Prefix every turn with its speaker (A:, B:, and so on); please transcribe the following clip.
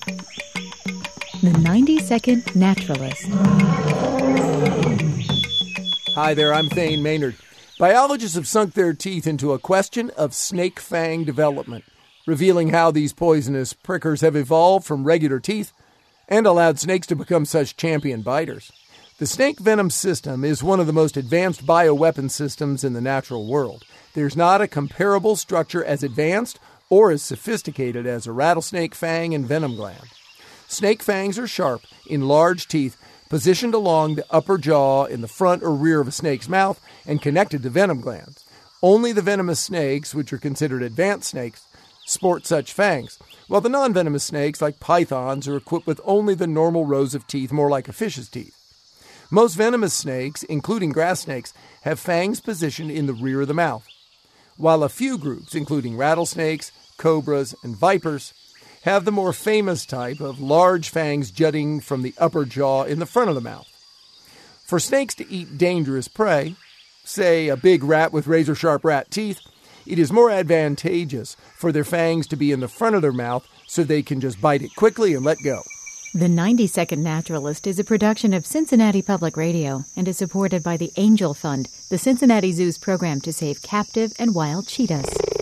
A: The 90-Second Naturalist.
B: Hi there, I'm Thane Maynard. Biologists have sunk their teeth into a question of snake fang development, revealing how these poisonous prickers have evolved from regular teeth and allowed snakes to become such champion biters. The snake venom system is one of the most advanced bioweapon systems in the natural world. There's not a comparable structure as advanced or as sophisticated as a rattlesnake fang and venom gland. Snake fangs are sharp, in large teeth, positioned along the upper jaw in the front or rear of a snake's mouth and connected to venom glands. Only the venomous snakes, which are considered advanced snakes, sport such fangs, while the non-venomous snakes, like pythons, are equipped with only the normal rows of teeth, more like a fish's teeth. Most venomous snakes, including grass snakes, have fangs positioned in the rear of the mouth, while a few groups, including rattlesnakes, cobras, and vipers, have the more famous type of large fangs jutting from the upper jaw in the front of the mouth. For snakes to eat dangerous prey, say a big rat with razor-sharp rat teeth, it is more advantageous for their fangs to be in the front of their mouth so they can just bite it quickly and let go.
A: The 90-Second Naturalist is a production of Cincinnati Public Radio and is supported by the Angel Fund, the Cincinnati Zoo's program to save captive and wild cheetahs.